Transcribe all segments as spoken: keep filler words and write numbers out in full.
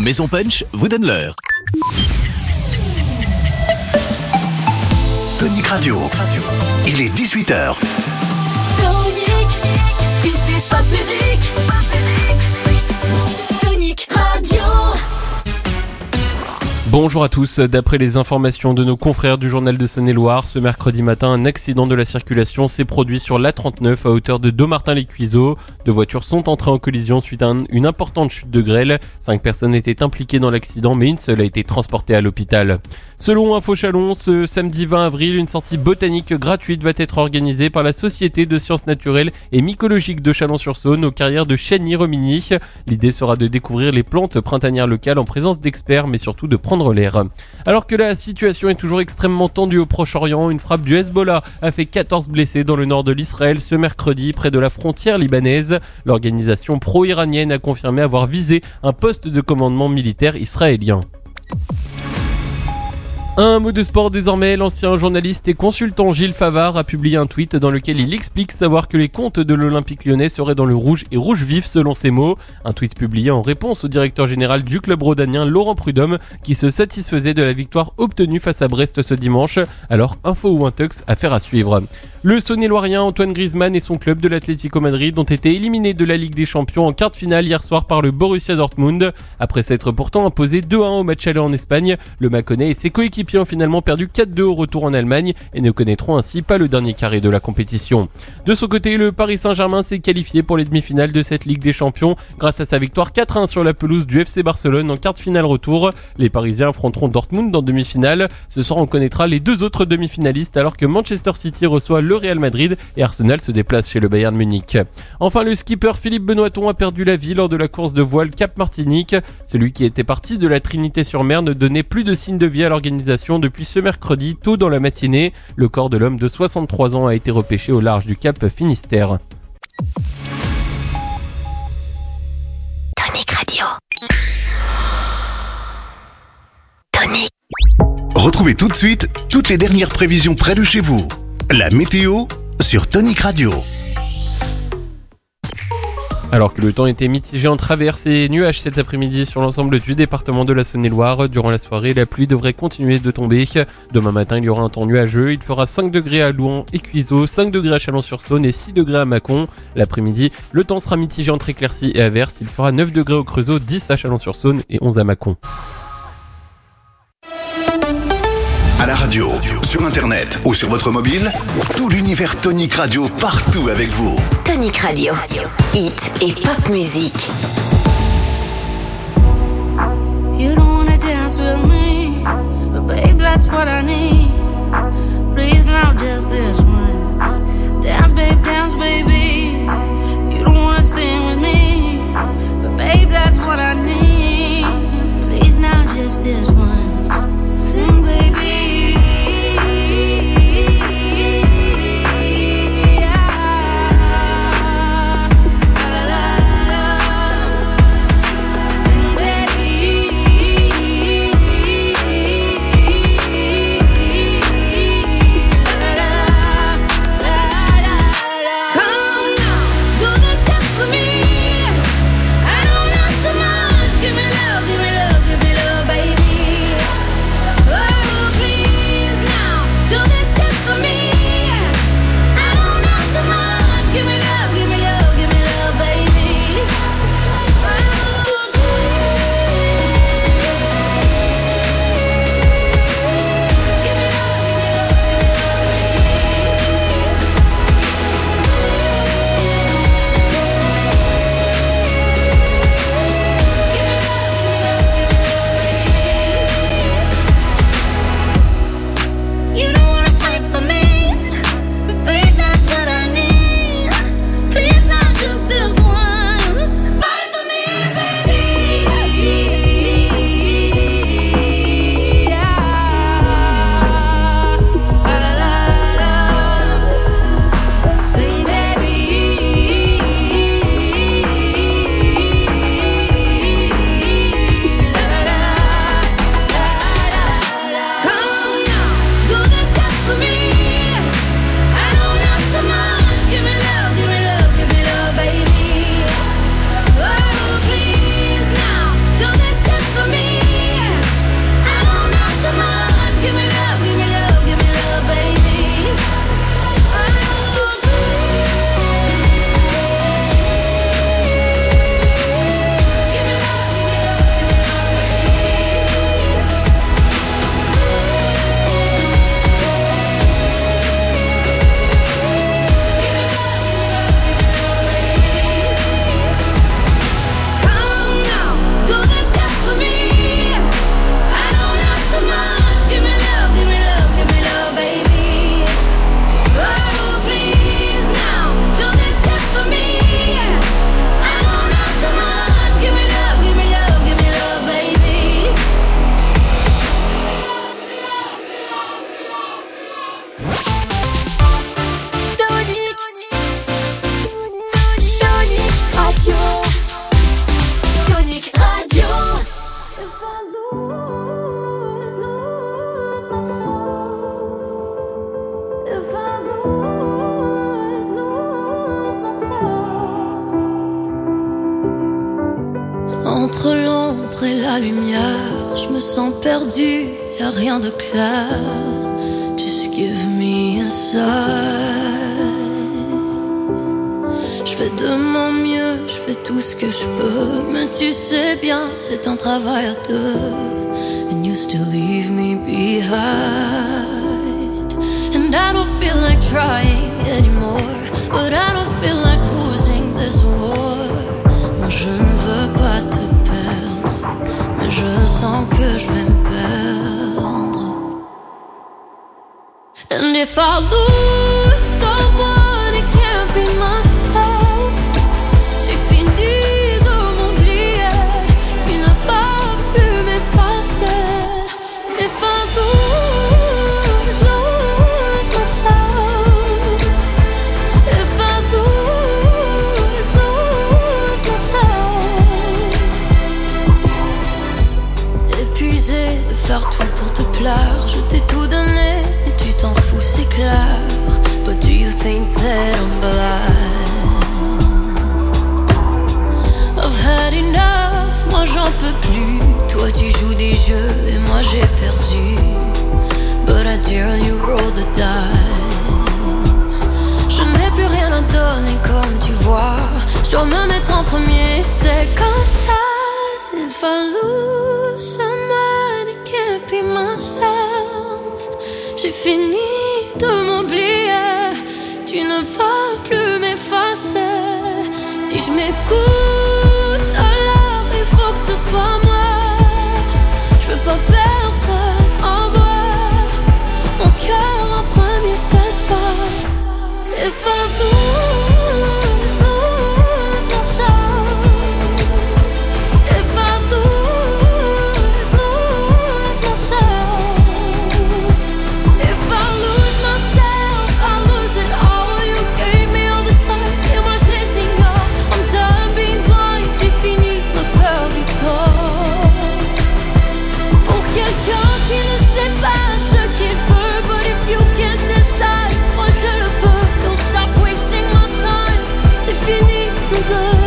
Maison Punch vous donne l'heure. Tonic Radio. Il est dix-huit heures. Tonic, écoutez pas de musique. Tonic Radio. Bonjour à tous, d'après les informations de nos confrères du journal de Saône-et-Loire, ce mercredi matin, un accident de la circulation s'est produit sur l'A trente-neuf à hauteur de Dommartin-les-Cuiseaux. Deux voitures sont entrées en collision suite à un, une importante chute de grêle. Cinq personnes étaient impliquées dans l'accident, mais une seule a été transportée à l'hôpital. Selon Info Chalon, ce samedi vingt avril, une sortie botanique gratuite va être organisée par la Société de sciences naturelles et mycologiques de Chalon-sur-Saône aux carrières de Chagny-Romigny. L'idée sera de découvrir les plantes printanières locales en présence d'experts, mais surtout de prendre l'air. Alors que la situation est toujours extrêmement tendue au Proche-Orient, une frappe du Hezbollah a fait quatorze blessés dans le nord de l'Israël ce mercredi près de la frontière libanaise. L'organisation pro-iranienne a confirmé avoir visé un poste de commandement militaire israélien. Un mot de sport désormais, l'ancien journaliste et consultant Gilles Favard a publié un tweet dans lequel il explique savoir que les comptes de l'Olympique lyonnais seraient dans le rouge et rouge vif selon ses mots. Un tweet publié en réponse au directeur général du club rhodanien Laurent Prudhomme qui se satisfaisait de la victoire obtenue face à Brest ce dimanche. Alors info ou un tux, affaire à suivre. Le Saône-et-Loirien Antoine Griezmann et son club de l'Atlético Madrid ont été éliminés de la Ligue des Champions en quart de finale hier soir par le Borussia Dortmund. Après s'être pourtant imposé deux à un au match aller en Espagne, le Mâconnais et ses coéquipiers ont finalement perdu quatre deux au retour en Allemagne et ne connaîtront ainsi pas le dernier carré de la compétition. De son côté, le Paris Saint-Germain s'est qualifié pour les demi-finales de cette Ligue des Champions grâce à sa victoire quatre un sur la pelouse du F C Barcelone en quart de finale retour. Les Parisiens affronteront Dortmund en demi-finale. Ce soir, on connaîtra les deux autres demi-finalistes alors que Manchester City reçoit le Real Madrid et Arsenal se déplace chez le Bayern Munich. Enfin, le skipper Philippe Benoîton a perdu la vie lors de la course de voile Cap Martinique. Celui qui était parti de la Trinité-sur-Mer ne donnait plus de signe de vie à l'organisation depuis ce mercredi tôt dans la matinée. Le corps de l'homme de soixante-trois ans a été repêché au large du Cap Finistère. Tonic Radio. Tonic. Retrouvez tout de suite toutes les dernières prévisions près de chez vous. La météo sur Tonic Radio. Alors que le temps était mitigé entre averses et nuages cet après-midi sur l'ensemble du département de la Saône-et-Loire, durant la soirée, la pluie devrait continuer de tomber. Demain matin, il y aura un temps nuageux. Il fera cinq degrés à Louhans et Cuiseaux, cinq degrés à Chalon-sur-Saône et six degrés à Mâcon. L'après-midi, le temps sera mitigé entre éclaircies et averses. Il fera neuf degrés au Creusot, dix à Chalon-sur-Saône et onze à Mâcon. À la radio, sur internet ou sur votre mobile, tout l'univers Tonic Radio partout avec vous. Tonic Radio. Hit et pop musique. You don't wanna dance with me, but babe, that's what I need. Please now just this once. Dance, babe, dance, baby. You don't wanna sing with me, but babe, that's what I need. Please now just this once. Sing, baby. Come l'ombre et la lumière, je me sens perdue, y'a rien de clair. Just give me a sign. Je fais de mon mieux, je fais tout ce que je peux, mais tu sais bien, c'est un travail à deux. And you still leave me behind. And I don't feel like trying anymore, but I don't feel like losing this war. Moi je ne veux pas te perdre, mais je sens que je vais me perdre. And if I lose someone, it can't be myself. J'ai fini de m'oublier, tu ne vas plus m'effacer. If I lose, lose myself. If I lose, lose myself. Épuisé de faire tout pour te plaire, je t'ai tout donné et tu t'en fous, c'est clair. But do you think that I'm blind? I've had enough, moi j'en peux plus. Toi tu joues des jeux et moi j'ai perdu. But I dare you roll the dice. Je n'ai plus rien à donner comme tu vois. Je dois me mettre en premier, c'est comme ça. If I lose someone, it can't be myself. J'ai fini de m'oublier, tu ne vas plus m'effacer. Si je m'écoute, alors il faut que ce soit moi. Je veux pas perdre en vrai mon cœur en premier cette fois. If I lose, lose myself. If I lose, lose myself. If I lose myself, I lose it all. You gave me all the signs et moi je les ignore. I'm done being blind, j'ai fini de me faire du tort. Pour quelqu'un qui ne sait pas ce qu'il veut, but if you can't decide, moi je le peux. Don't stop wasting my time, c'est fini nous deux.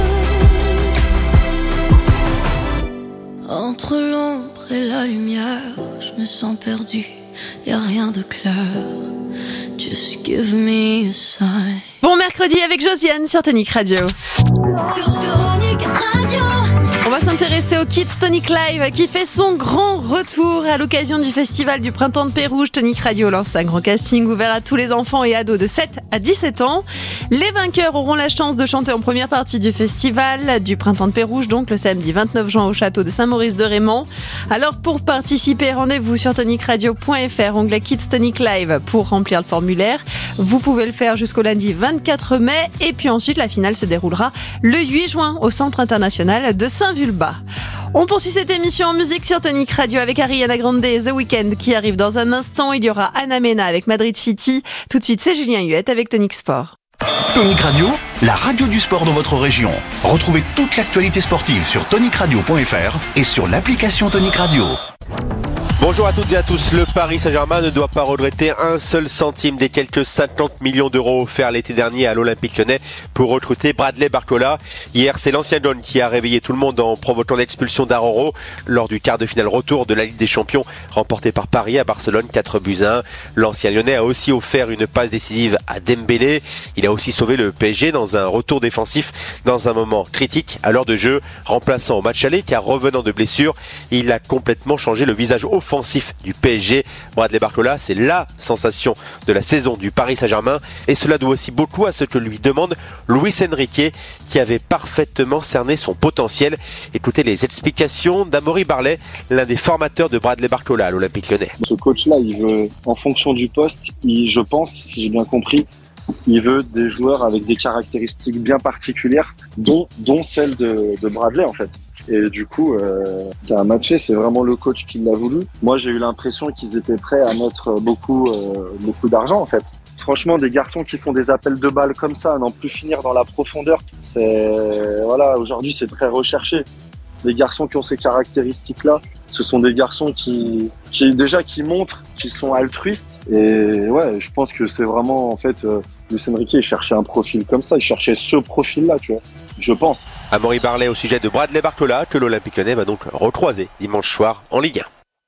Entre l'ombre et la lumière, je me sens perdu, y'a rien de clair. Just give me a sign. Bon mercredi avec Josiane sur Tonic Radio. Tonic Radio. On va s'intéresser au Kids Tonic Live qui fait son grand retour à l'occasion du festival du Printemps de Pérouge. Tonic Radio lance un grand casting ouvert à tous les enfants et ados de sept à dix-sept ans. Les vainqueurs auront la chance de chanter en première partie du festival du Printemps de Pérouge, donc le samedi vingt-neuf juin au château de Saint-Maurice-de-Raymond. Alors pour participer, rendez-vous sur tonic radio point f r, onglet Kids Tonic Live pour remplir le formulaire. Vous pouvez le faire jusqu'au lundi vingt-quatre mai et puis ensuite la finale se déroulera le huit juin au Centre international de Saint-Vulbas. On poursuit cette émission en musique sur Tonic Radio avec Ariana Grande et The Weeknd qui arrive dans un instant. Il y aura Anna Mena avec Madrid City. Tout de suite, c'est Julien Huette avec Tonic Sport. Tonic Radio, la radio du sport dans votre région. Retrouvez toute l'actualité sportive sur tonic radio point f r et sur l'application Tonic Radio. Bonjour à toutes et à tous. Le Paris Saint-Germain ne doit pas regretter un seul centime des quelques cinquante millions d'euros offerts l'été dernier à l'Olympique Lyonnais pour recruter Bradley Barcola. Hier, c'est l'ancien Don qui a réveillé tout le monde en provoquant l'expulsion d'Aroro lors du quart de finale retour de la Ligue des Champions remporté par Paris à Barcelone quatre buts à un. L'ancien Lyonnais a aussi offert une passe décisive à Dembélé. Il a aussi sauvé le P S G dans un retour défensif dans un moment critique à l'heure de jeu, remplaçant au match aller car revenant de blessure, il a complètement changé le visage offensif du P S G. Bradley Barcola, c'est la sensation de la saison du Paris Saint-Germain et cela doit aussi beaucoup à ce que lui demande Luis Enrique qui avait parfaitement cerné son potentiel. Écoutez les explications d'Amaury Barlet, l'un des formateurs de Bradley Barcola à l'Olympique Lyonnais. Ce coach-là, il veut, en fonction du poste, il, je pense, si j'ai bien compris, il veut des joueurs avec des caractéristiques bien particulières, dont, dont celle de, de Bradley en fait. Et du coup, euh, ça a matché, c'est vraiment le coach qui l'a voulu. Moi, j'ai eu l'impression qu'ils étaient prêts à mettre beaucoup, euh, beaucoup d'argent en fait. Franchement, des garçons qui font des appels de balles comme ça, à n'en plus finir dans la profondeur, c'est voilà, aujourd'hui c'est très recherché. Les garçons qui ont ces caractéristiques-là, ce sont des garçons qui, qui déjà qui montrent qu'ils sont altruistes. Et ouais, je pense que c'est vraiment en fait, euh, Luis Enrique il cherchait un profil comme ça, il cherchait ce profil-là, tu vois. je pense. Amaury Barlet au sujet de Bradley Barcola, que l'Olympique Lyonnais va donc recroiser dimanche soir en Ligue un.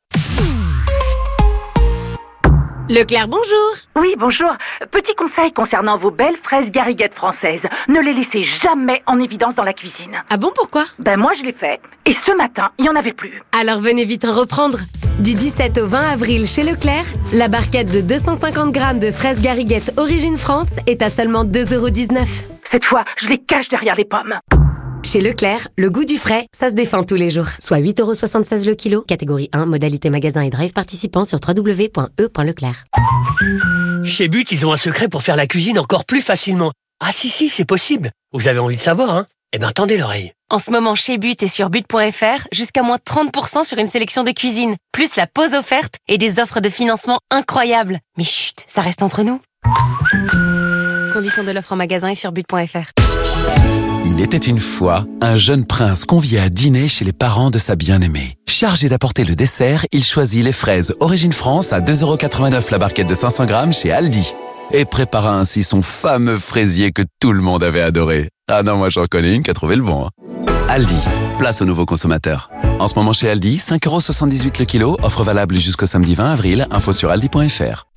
Leclerc, bonjour. Oui, bonjour. Petit conseil concernant vos belles fraises gariguettes françaises. Ne les laissez jamais en évidence dans la cuisine. Ah bon, pourquoi? Ben moi je l'ai fait. Et ce matin, il n'y en avait plus. Alors venez vite en reprendre. Du dix-sept au vingt avril chez Leclerc, la barquette de deux cent cinquante grammes de fraises gariguettes Origine France est à seulement deux euros dix-neuf. Cette fois, je les cache derrière les pommes. Chez Leclerc, le goût du frais, ça se défend tous les jours. Soit huit euros soixante-seize le kilo, catégorie un, modalité magasin et drive participant sur w w w point e point leclerc. Chez But, ils ont un secret pour faire la cuisine encore plus facilement. Ah si, si, c'est possible. Vous avez envie de savoir, hein? Eh ben, tendez l'oreille. En ce moment, chez But et sur but point f r, jusqu'à moins trente pour cent sur une sélection de cuisine, plus la pause offerte et des offres de financement incroyables. Mais chut, ça reste entre nous. Conditions de l'offre en magasin et sur but point f r. Il était une fois un jeune prince convié à dîner chez les parents de sa bien-aimée. Chargé d'apporter le dessert, il choisit les fraises Origine France à deux euros quatre-vingt-neuf la barquette de cinq cents grammes chez Aldi. Et prépara ainsi son fameux fraisier que tout le monde avait adoré. Ah non, moi j'en connais une qui a trouvé le bon. Hein. Aldi, place aux nouveaux consommateurs. En ce moment chez Aldi, cinq euros soixante-dix-huit le kilo, offre valable jusqu'au samedi vingt avril, info sur aldi point f r.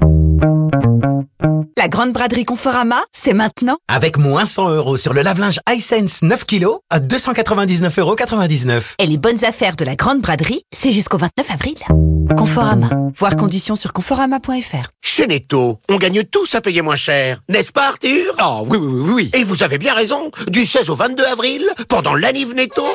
La grande braderie Conforama, c'est maintenant. Avec moins cent euros sur le lave-linge Hisense neuf kilos à deux cent quatre-vingt-dix-neuf euros quatre-vingt-dix-neuf. Et les bonnes affaires de la grande braderie, c'est jusqu'au vingt-neuf avril. Conforama. Voir conditions sur conforama point f r. Chez Netto, on gagne tous à payer moins cher. N'est-ce pas, Arthur? Oh, oui, oui, oui, oui. Et vous avez bien raison. Du seize au vingt-deux avril, pendant l'Aniv Netto,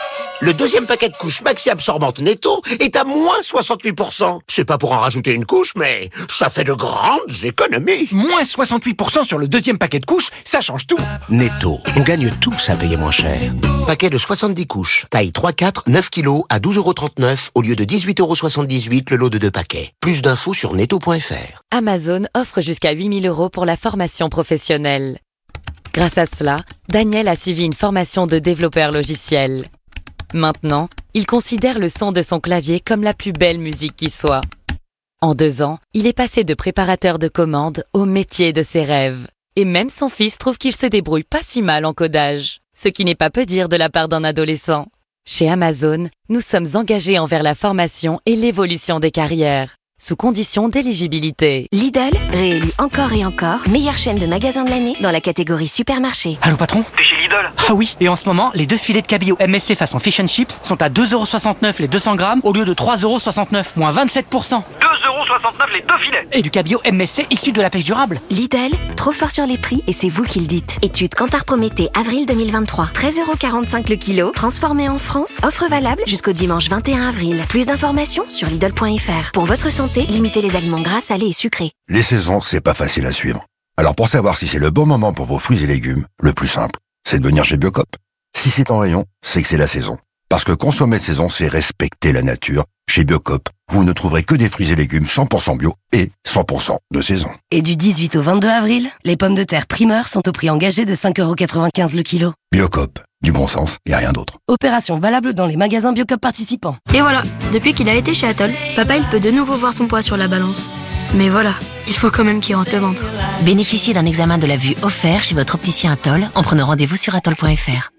le deuxième paquet de couches maxi absorbantes Netto est à moins soixante-huit pour cent. C'est pas pour en rajouter une couche, mais ça fait de grandes économies. Moins soixante-huit pour cent sur le deuxième paquet de couches, ça change tout. Netto, on gagne tous à payer moins cher. Paquet de soixante-dix couches, taille trois quatre, neuf kilos à douze euros trente-neuf au lieu de dix-huit euros soixante-dix-huit le lot de deux paquets. Plus d'infos sur netto point f r. Amazon offre jusqu'à huit mille euros pour la formation professionnelle. Grâce à cela, Daniel a suivi une formation de développeur logiciel. Maintenant, il considère le son de son clavier comme la plus belle musique qui soit. En deux ans, il est passé de préparateur de commandes au métier de ses rêves. Et même son fils trouve qu'il se débrouille pas si mal en codage. Ce qui n'est pas peu dire de la part d'un adolescent. Chez Amazon, nous sommes engagés envers la formation et l'évolution des carrières, sous condition d'éligibilité. Lidl, réélu encore et encore, meilleure chaîne de magasins de l'année dans la catégorie supermarché. Allô patron? T'es chez Lidl? Ah oui, et en ce moment, les deux filets de cabillaud M S C façon Fish and Chips sont à deux euros soixante-neuf les deux cents grammes au lieu de trois euros soixante-neuf, moins vingt-sept pour cent. deux euros soixante-neuf les deux filets. Et du cabillaud M S C issu de la pêche durable. Lidl, trop fort sur les prix et c'est vous qui le dites. Étude Kantar Prométhée, avril deux mille vingt-trois. treize euros quarante-cinq le kilo, transformé en France. Offre valable jusqu'au dimanche vingt et un avril. Plus d'informations sur lidl point f r. Pour votre santé, limitez les aliments gras, salés et sucrés. Les saisons, c'est pas facile à suivre. Alors pour savoir si c'est le bon moment pour vos fruits et légumes, le plus simple, c'est de venir chez Biocop. Si c'est en rayon, c'est que c'est la saison. Parce que consommer de saison, c'est respecter la nature. Chez Biocop, vous ne trouverez que des fruits et légumes cent pour cent bio et cent pour cent de saison. Et du dix-huit au vingt-deux avril, les pommes de terre primeur sont au prix engagé de cinq euros quatre-vingt-quinze le kilo. Biocop, du bon sens et rien d'autre. Opération valable dans les magasins Biocop participants. Et voilà, depuis qu'il a été chez Atoll, papa il peut de nouveau voir son poids sur la balance. Mais voilà, il faut quand même qu'il rentre le ventre. Bénéficiez d'un examen de la vue offert chez votre opticien Atoll en prenant rendez-vous sur atoll point f r.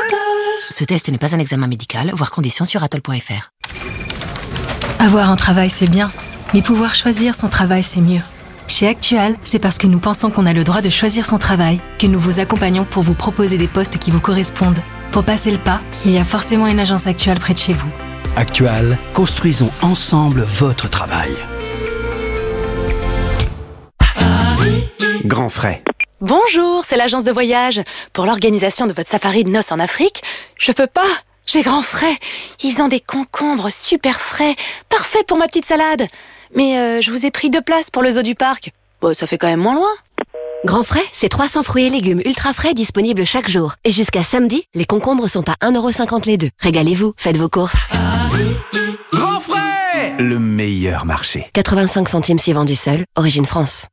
Ce test n'est pas un examen médical, voire conditions sur atoll point f r. Avoir un travail, c'est bien, mais pouvoir choisir son travail, c'est mieux. Chez Actual, c'est parce que nous pensons qu'on a le droit de choisir son travail que nous vous accompagnons pour vous proposer des postes qui vous correspondent. Pour passer le pas, il y a forcément une agence Actual près de chez vous. Actual, construisons ensemble votre travail. Grand frais. Bonjour, c'est l'agence de voyage. Pour l'organisation de votre safari de noces en Afrique, je peux pas. J'ai grand frais. Ils ont des concombres super frais, parfaits pour ma petite salade. Mais euh, je vous ai pris deux places pour le zoo du parc. Bon, ça fait quand même moins loin. Grand frais, c'est trois cents fruits et légumes ultra frais disponibles chaque jour. Et jusqu'à samedi, les concombres sont à un euro cinquante les deux. Régalez-vous, faites vos courses. Grand frais, le meilleur marché. quatre-vingt-cinq centimes si vendu seul, Origine France.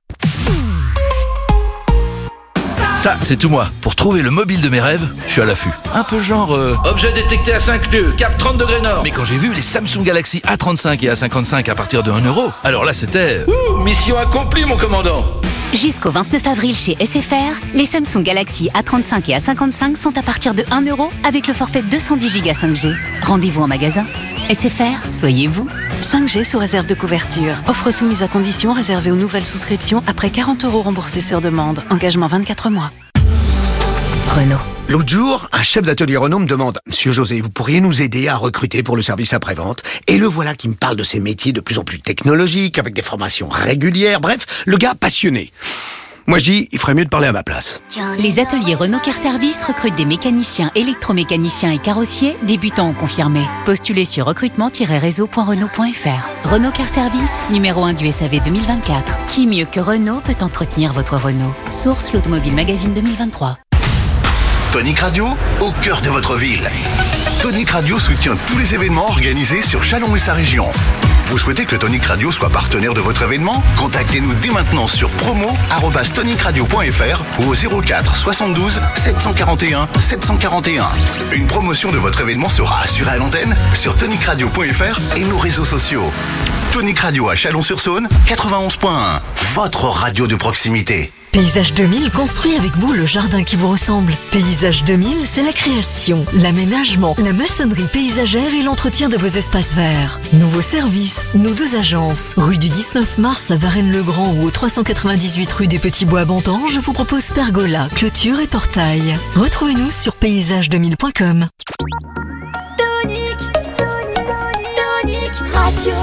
Ça, c'est tout moi. Pour trouver le mobile de mes rêves, je suis à l'affût. Un peu genre... Euh... Objet détecté à cinq nœuds, cap trente degrés nord. Mais quand j'ai vu les Samsung Galaxy A trente-cinq et A cinquante-cinq à partir de un euro, alors là c'était... Ouh, mission accomplie mon commandant. Jusqu'au vingt-neuf avril chez S F R, les Samsung Galaxy A trente-cinq et A cinquante-cinq sont à partir de un euro avec le forfait deux cent dix giga cinq G. Rendez-vous en magasin. S F R, soyez vous. cinq G sous réserve de couverture. Offre soumise à condition réservée aux nouvelles souscriptions après quarante euros remboursés sur demande. Engagement vingt-quatre mois. Renault. L'autre jour, un chef d'atelier Renault me demande « Monsieur José, vous pourriez nous aider à recruter pour le service après-vente ?» Et le voilà qui me parle de ces métiers de plus en plus technologiques, avec des formations régulières, bref, le gars passionné. Moi je dis, il ferait mieux de parler à ma place. Les ateliers Renault Car Service recrutent des mécaniciens, électromécaniciens et carrossiers, débutants ou confirmés. Postulez sur recrutement tiret réseau point renault point f r. Renault Car Service, numéro un du S A V deux mille vingt-quatre. Qui mieux que Renault peut entretenir votre Renault? Source l'Automobile Magazine deux mille vingt-trois. Tonic Radio, au cœur de votre ville. Tonic Radio soutient tous les événements organisés sur Châlons et sa région. Vous souhaitez que Tonic Radio soit partenaire de votre événement? Contactez-nous dès maintenant sur promo arobase tonic radio point f r ou au zéro quatre soixante-douze sept cent quarante et un sept cent quarante et un. Une promotion de votre événement sera assurée à l'antenne sur tonic radio point f r et nos réseaux sociaux. Tonic Radio à Chalon-sur-Saône, quatre-vingt-onze point un. Votre radio de proximité. Paysage deux mille construit avec vous le jardin qui vous ressemble. Paysage deux mille, c'est la création, l'aménagement, la maçonnerie paysagère et l'entretien de vos espaces verts. Nouveaux services, nos deux agences. Rue du dix-neuf mars à Varennes-le-Grand ou au trois cent quatre-vingt-dix-huit rue des Petits Bois à Bontemps, je vous propose pergola, clôture et portail. Retrouvez-nous sur paysage deux mille point com. Tonic, Tonic Radio,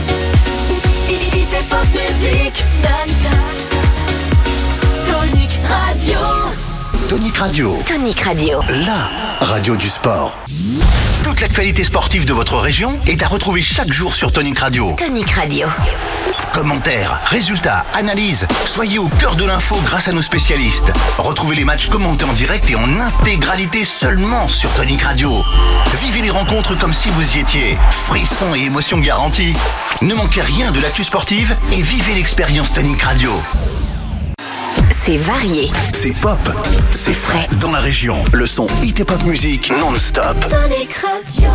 Hit Pop Music, non-stop. Tonic Radio. Tonic Radio. Tonic Radio. La radio du sport. Toute l'actualité sportive de votre région est à retrouver chaque jour sur Tonic Radio. Tonic Radio. Commentaires, résultats, analyses. Soyez au cœur de l'info grâce à nos spécialistes. Retrouvez les matchs commentés en direct et en intégralité seulement sur Tonic Radio. Vivez les rencontres comme si vous y étiez. Frissons et émotions garanties. Ne manquez rien de l'actu sportive et vivez l'expérience Tonic Radio. C'est varié. C'est pop. C'est frais. Dans la région, le son Hit et Pop Music non-stop. Tonic Radio.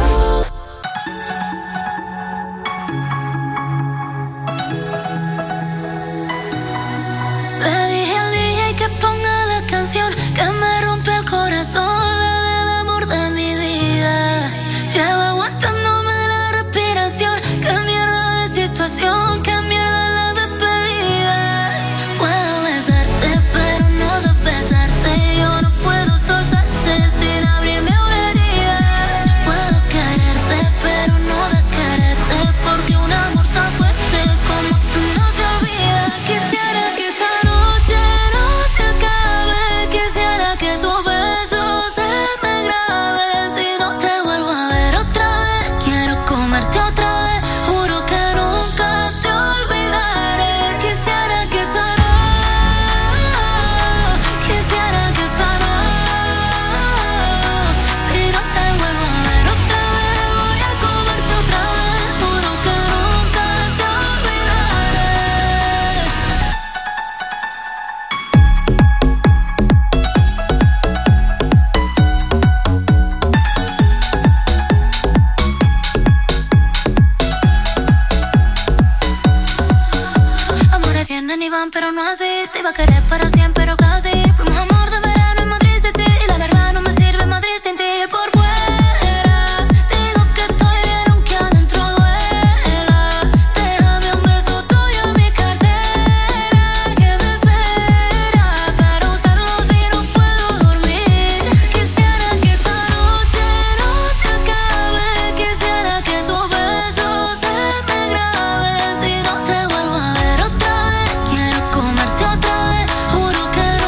Le dije al D J que ponga la canción que me rompe el corazón, la del amor de mi vida. Llevo aguantándome la respiración. Qué mierda de situación, qué mierda la despedida. Puedo besarte, pero no de besarte. Yo no puedo soltarte sin abrirme una herida. Puedo quererte, pero no de quererte, porque un amor tan fuerte como tú no se olvida. Quisiera que esta noche no se acabe. Quisiera que tu beso se me grabe. Si no te vuelvo a ver otra vez, quiero comerte otra vez. Juro que nunca te olvidaré. Quisiera que esta noche, quisiera que esta noche, si no te vuelvo a ver otra vez, voy a comerte otra vez. Juro que nunca te olvidaré. Amores vienen y van, pero no así. Te iba a querer para siempre, pero casi. Fuimos amor de verano en Madrid City. Y la verdad no me sirve Madrid sin ti. Por fuera digo que estoy bien, aunque adentro duela. Déjame un beso tuyo en mi cartera, que me espera para usarlo si no puedo dormir. Quisiera que esta noche no se acabe. Quisiera que tu beso se me grabe. Si no te vuelvo a ver otra vez, quiero comerte otra vez. Juro que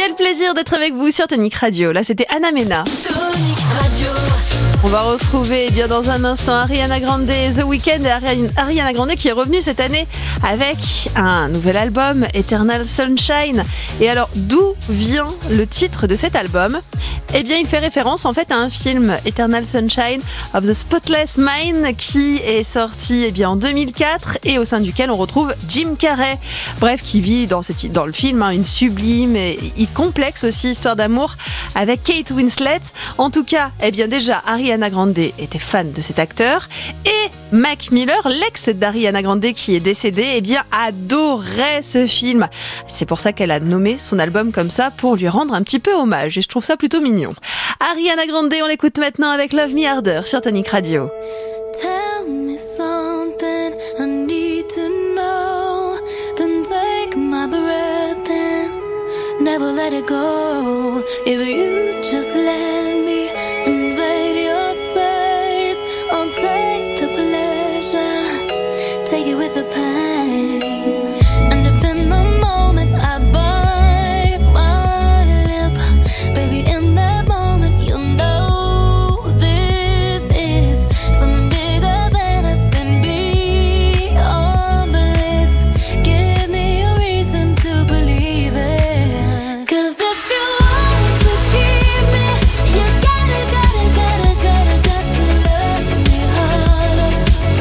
Quel plaisir d'être avec vous sur Tonic Radio. Là, c'était Anna Mena. Tonic Radio. On va retrouver eh bien dans un instant Ariana Grande, The Weeknd et Ari- Ariana Grande qui est revenue cette année avec un nouvel album, Eternal Sunshine. Et alors, d'où vient le titre de cet album ? Eh bien, il fait référence en fait à un film, Eternal Sunshine of the Spotless Mind, qui est sorti eh bien en deux mille quatre et au sein duquel on retrouve Jim Carrey. Bref, qui vit dans, cette, dans le film hein, une sublime et, et complexe aussi histoire d'amour avec Kate Winslet. En tout cas, eh bien déjà, Ariana Grande était fan de cet acteur et Mac Miller, l'ex d'Ariana Grande qui est décédé, eh bien adorait ce film. C'est pour ça qu'elle a nommé son album comme ça pour lui rendre un petit peu hommage et je trouve ça plutôt mignon. Ariana Grande, on l'écoute maintenant avec Love Me Harder sur Tonic Radio. Tell me something I need to know, then take my breath and never let it go. If you just let me invade your space, I'll take the pleasure, take it with the pain. And if in the moment I bite my lip, baby in that moment you'll know this is something bigger than us and beyond bliss. Give me a reason to believe it. 'Cause if you want to keep me, you gotta, gotta, gotta, gotta, got to love me harder.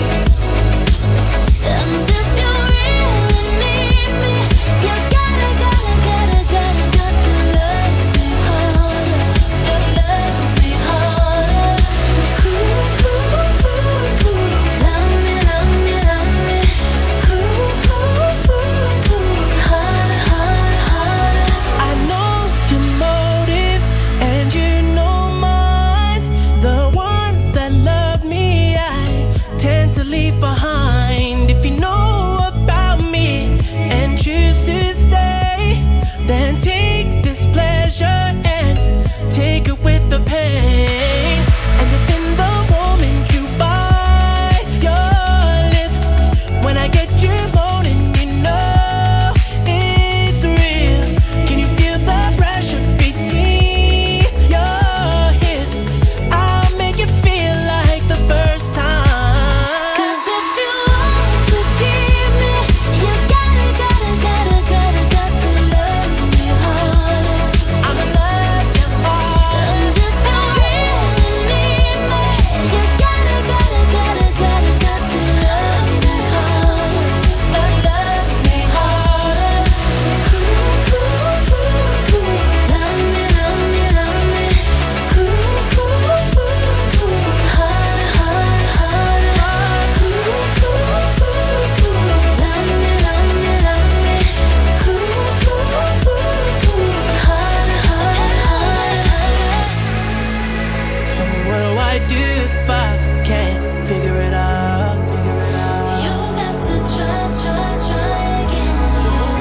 And if you really need me, you gotta, gotta, gotta, gotta, got to love me harder. Love me harder. Ooh, ooh, ooh, ooh. Love me, love me, love me. Ooh, ooh, ooh, ooh. Harder, harder, harder. I know your motives and you know mine. The ones that love me, I tend to leave behind. If you know about me and choose to stay, then take this pleasure and take it with the pain. And if in the moment you bite your lip, when I get you moaning, you know it's real. Can you feel the pressure between your hips? I'll make it feel like the first time. 'Cause if you want to keep me, you gotta, gotta, gotta, gotta, got to love me harder. I'ma love you hard. And if you really need me, you gotta, gotta, gotta, gotta, got to love me harder. Love me harder. Ooh, ooh, ooh, ooh. Love me, love me, love me. Ooh, ooh, ooh, ooh. Harder, harder, harder. Ooh, ooh, ooh, ooh. Love me, love me, love me. Ooh, ooh, ooh, ooh. Harder, harder, harder. So what do I do if I can't figure it out? Figure it out. You got to try, try, try again.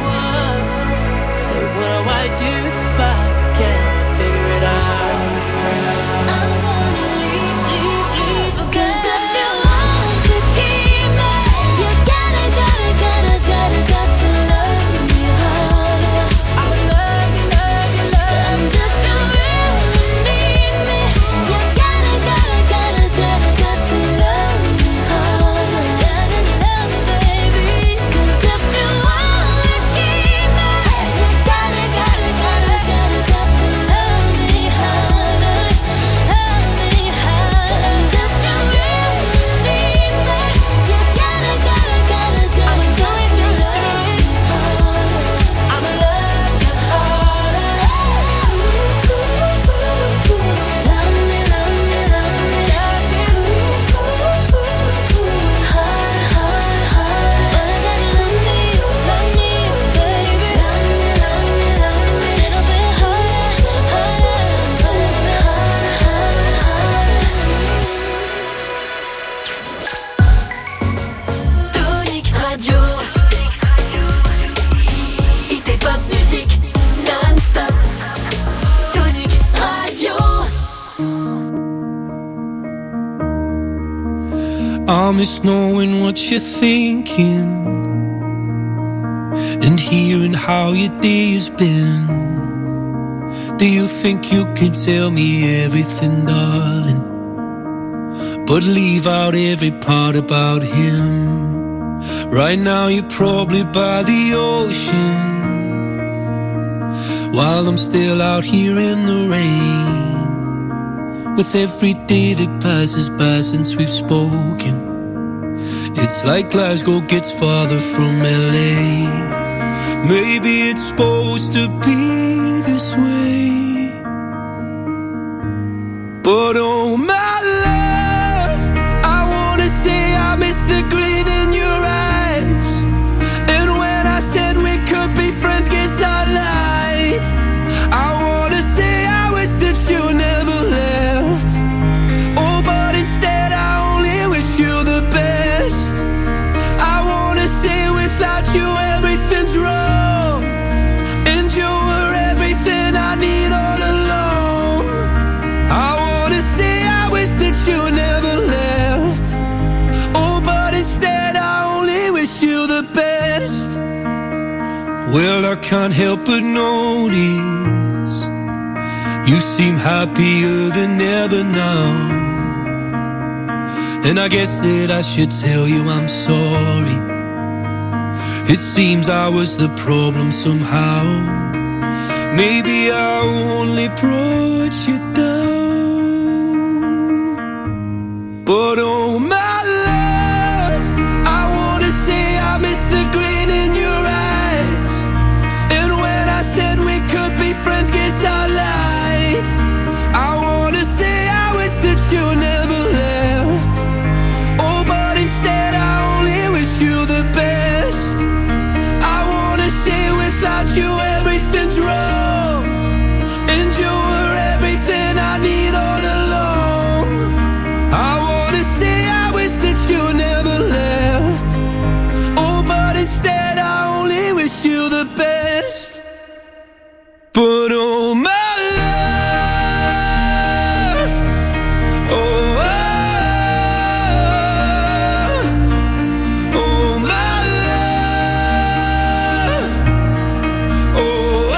So what do I do if I can't figure it out? I'm gonna leave, leave, leave again. 'Cause if you want to keep me, you gotta, gotta, gotta, gotta, got to love me harder. I'ma love you, love you, love And if you really need me, you gotta, gotta, gotta, gotta, got to love me harder. Gotta love me, baby. 'Cause if you want to keep me, you gotta, gotta, gotta, gotta, got to love me harder. Love me harder. And if you really need me, you gotta, gotta, gotta, gotta, got to love me harder. I'ma love you harder. Ooh, ooh, ooh, ooh. Love me, love me, love me. Ooh, ooh, ooh, ooh. Harder, harder, harder. But I gotta love me, love me, baby. Love me, love me, love me. Just a little bit harder, harder, baby. Harder, harder, harder. Tonic Radio. Hit et pop music non-stop. Tonic Radio. I miss knowing what you're thinking and hearing how your day has been. Do you think you can tell me everything, darling, but leave out every part about him? Right now you're probably by the ocean, while I'm still out here in the rain. With every day that passes by since we've spoken, it's like Glasgow gets farther from L A. Maybe it's supposed to be this way, but oh my love, I wanna say I miss the grin in your eyes. And when I said we could be friends, guess I lied. I wanna say I wish that you never left. Oh, but instead I only wish you the best. I wanna say without you everything's wrong, and you were everything I need all along. I wanna say I wish that you never left. Oh, but instead I only wish you the best. Well, I can't help but notice you seem happier than ever now, and I guess that I should tell you I'm sorry. It seems I was the problem somehow. Maybe I only brought you down, but oh my love, I wanna say I miss the grin in your eyes. And when I said we could be friends, guess I lied. I wanna say I wish that you never left. Oh, but instead I only wish you the best. I wanna say without you everything's wrong, and you were everything I need all along. I wanna say I wish that you never left. Oh, but instead I only wish you the best. But oh my love, oh, oh, oh my love, oh,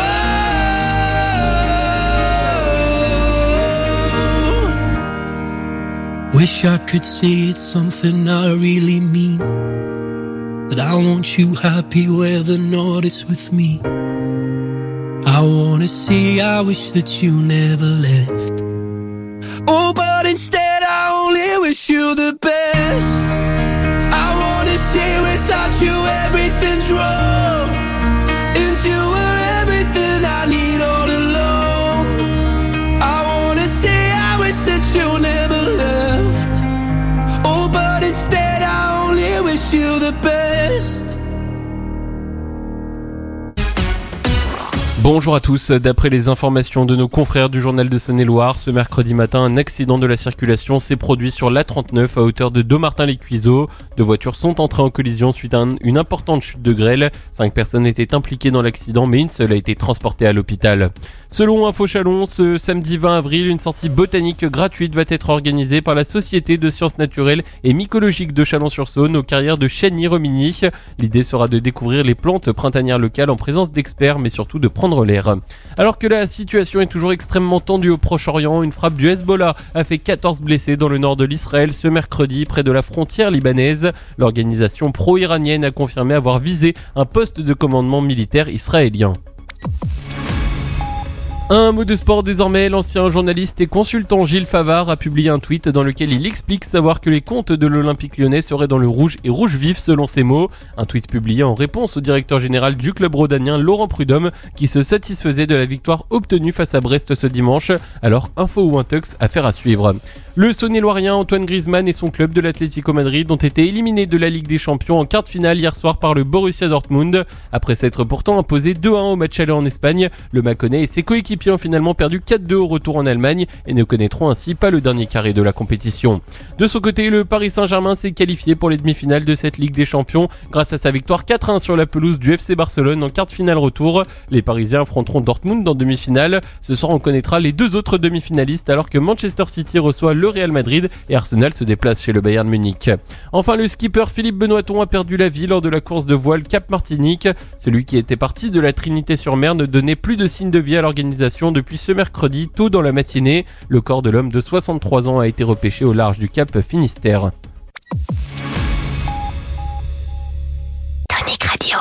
oh. Wish I could say it's something I really mean, that I want you happy where the north is with me. I wanna say I wish that you never left. Oh, but instead I only wish you the best. I wanna say without you everything's wrong, and you were everything I need all along. I wanna say I wish that you never left. Oh, but instead I only wish you the best. Bonjour à tous, d'après les informations de nos confrères du journal de Saône-et-Loire, ce mercredi matin, un accident de la circulation s'est produit sur l'A trente-neuf à hauteur de Dommartin-les-Cuiseaux. Deux voitures sont entrées en collision suite à un, une importante chute de grêle. Cinq personnes étaient impliquées dans l'accident, mais une seule a été transportée à l'hôpital. Selon Info Chalon, ce samedi vingt avril, une sortie botanique gratuite va être organisée par la Société de sciences naturelles et mycologiques de Chalon-sur-Saône aux carrières de Chagny-Remigny. L'idée sera de découvrir les plantes printanières locales en présence d'experts, mais surtout de prendre l'air. Alors que la situation est toujours extrêmement tendue au Proche-Orient, une frappe du Hezbollah a fait quatorze blessés dans le nord de l'Israël ce mercredi près de la frontière libanaise. L'organisation pro-iranienne a confirmé avoir visé un poste de commandement militaire israélien. Un mot de sport désormais, l'ancien journaliste et consultant Gilles Favard a publié un tweet dans lequel il explique savoir que les comptes de l'Olympique lyonnais seraient dans le rouge et rouge vif selon ses mots. Un tweet publié en réponse au directeur général du club rhodanien Laurent Prudhomme qui se satisfaisait de la victoire obtenue face à Brest ce dimanche. Alors info ou un tux, affaire à suivre. Le Saône-et-Loirien Antoine Griezmann et son club de l'Atlético Madrid ont été éliminés de la Ligue des Champions en quart de finale hier soir par le Borussia Dortmund. Après s'être pourtant imposé deux à un au match aller en Espagne, le Mâconnais et ses coéquipiers ont finalement perdu quatre deux au retour en Allemagne et ne connaîtront ainsi pas le dernier carré de la compétition. De son côté, le Paris Saint-Germain s'est qualifié pour les demi-finales de cette Ligue des Champions grâce à sa victoire quatre un sur la pelouse du F C Barcelone en quart de finale retour. Les Parisiens affronteront Dortmund en demi-finale. Ce soir, on connaîtra les deux autres demi-finalistes alors que Manchester City reçoit le Real Madrid et Arsenal se déplace chez le Bayern Munich. Enfin, le skipper Philippe Benoîton a perdu la vie lors de la course de voile Cap Martinique. Celui qui était parti de la Trinité-sur-Mer ne donnait plus de signe de vie à l'organisation depuis ce mercredi, tôt dans la matinée. Le corps de l'homme de soixante-trois ans a été repêché au large du Cap Finistère. Tonic Radio.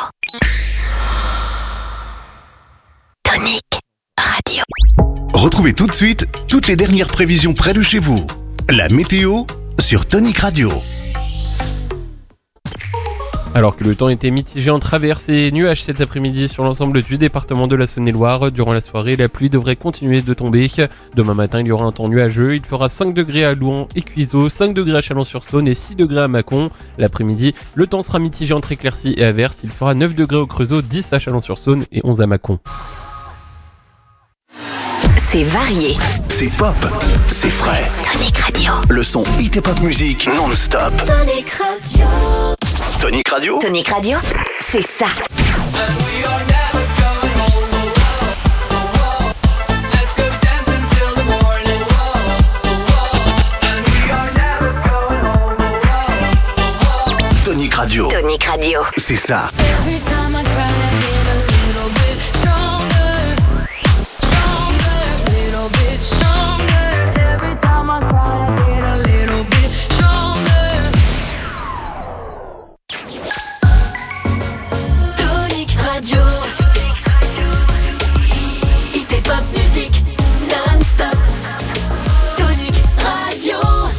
Tonic Radio. Retrouvez tout de suite toutes les dernières prévisions près de chez vous. La météo sur Tonic Radio. Alors que le temps était mitigé entre averses et nuages cet après-midi sur l'ensemble du département de la Saône-et-Loire, durant la soirée, la pluie devrait continuer de tomber. Demain matin, il y aura un temps nuageux. Il fera cinq degrés à Louhans et Cuiseaux, cinq degrés à Chalon-sur-Saône et six degrés à Mâcon. L'après-midi, le temps sera mitigé entre éclaircies et averses. Il fera neuf degrés au Creusot, dix à Chalon-sur-Saône et onze à Mâcon. C'est varié. C'est pop. C'est frais. Tonic Radio. Le son hit et pop musique non-stop. Tonic Radio. Tonic Radio. Tonic Radio, c'est ça. Tonic Radio. Tonic Radio, c'est ça. Radio. Hit et pop musique non-stop. Tonic Radio.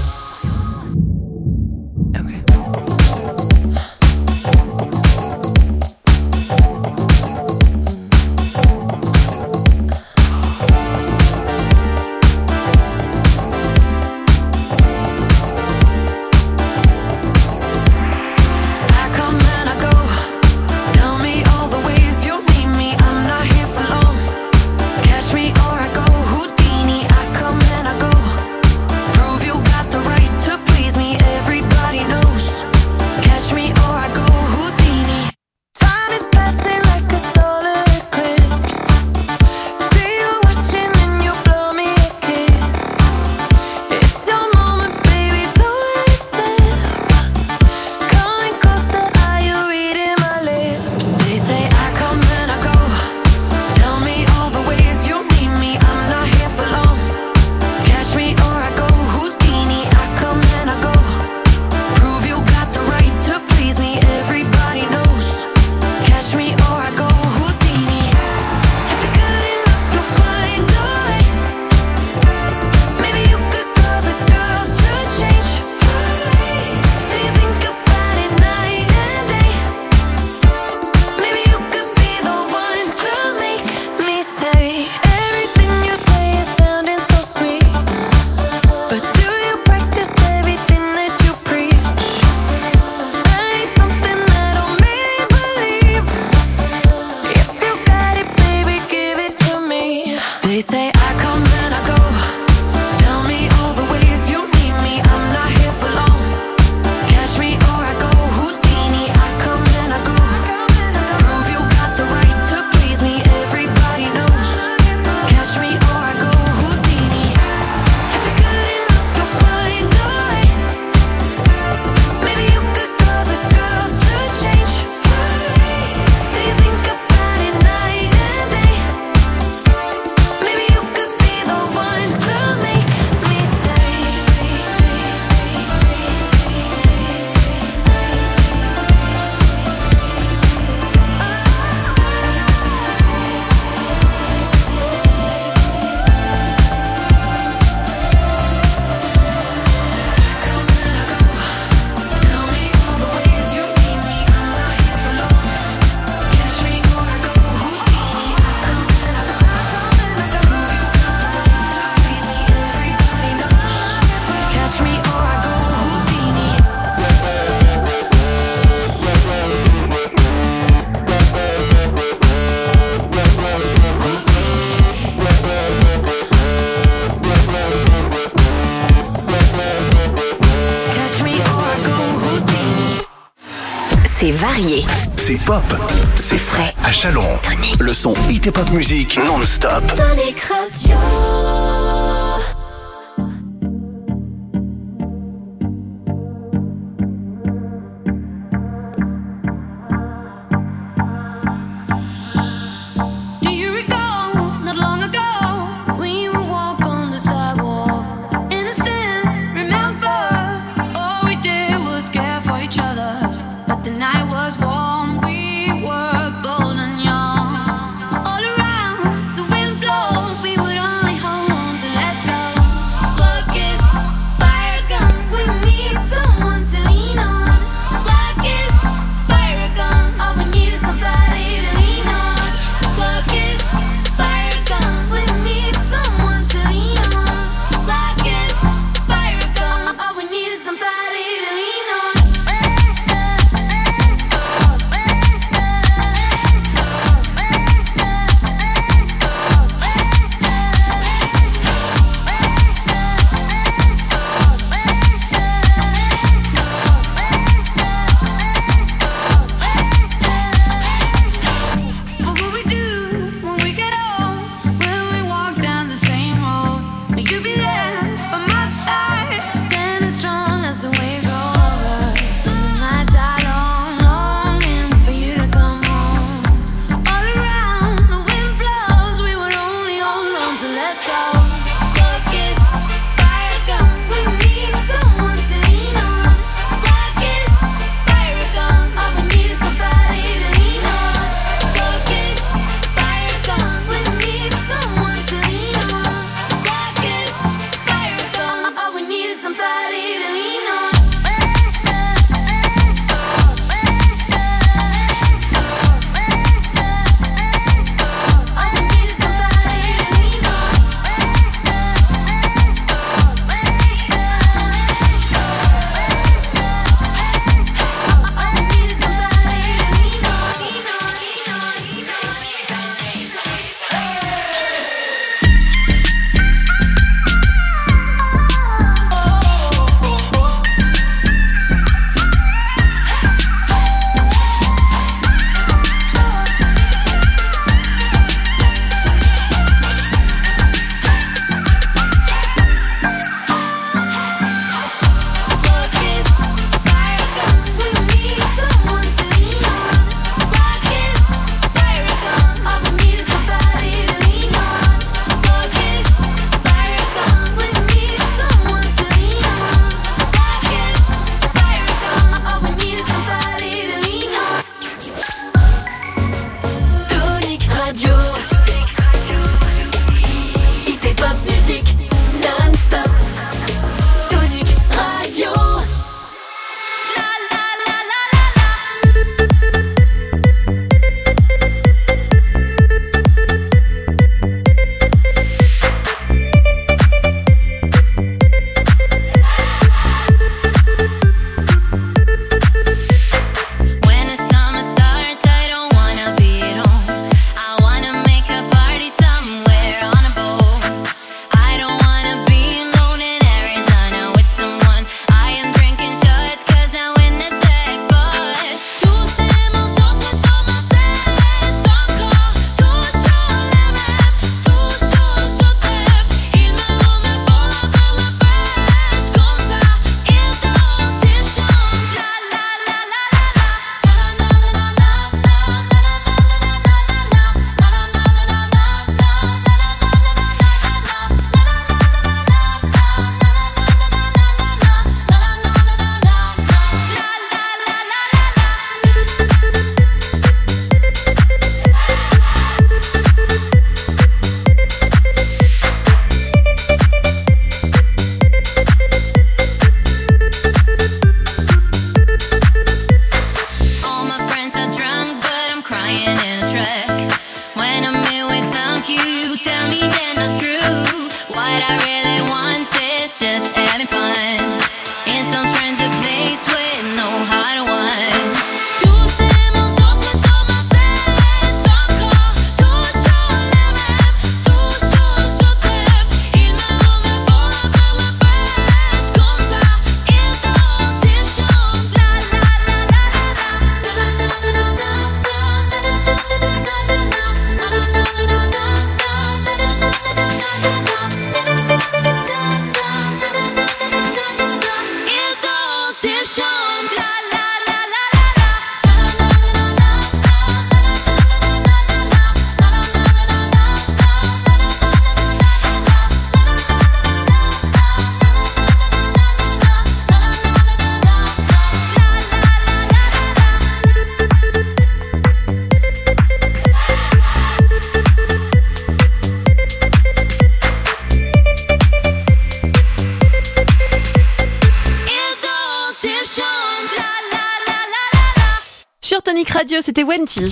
C'est varié. C'est pop. C'est frais. À Chalon. Tonic. Le son hit et pop musique non-stop. Tonic Radio. tell me then it's true. What I really want is just having fun. In some strange place with no hard one. Tonic Radio, c'était Wenty.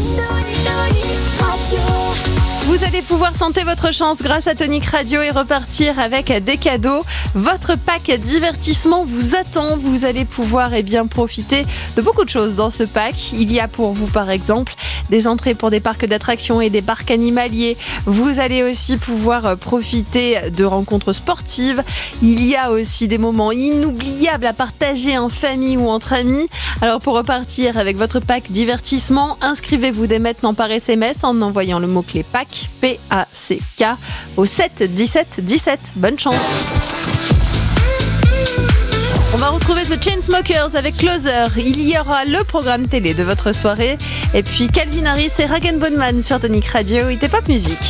Vous allez pouvoir tenter votre chance grâce à Tonic Radio et repartir avec des cadeaux. Votre pack divertissement vous attend. Vous allez pouvoir eh bien, profiter de beaucoup de choses dans ce pack. Il y a pour vous par exemple des entrées pour des parcs d'attractions et des parcs animaliers. Vous allez aussi pouvoir profiter de rencontres sportives. Il y a aussi des moments inoubliables à partager en famille ou entre amis. Alors pour repartir avec votre pack divertissement, inscrivez-vous dès maintenant par S M S en envoyant le mot-clé pack, P A C K, au sept dix-sept dix-sept. Bonne chance. On va retrouver The Chainsmokers avec Closer. Il y aura le programme télé de votre soirée. Et puis Calvin Harris et Rag and Bone Man sur Tonic Radio. It est Pop Music.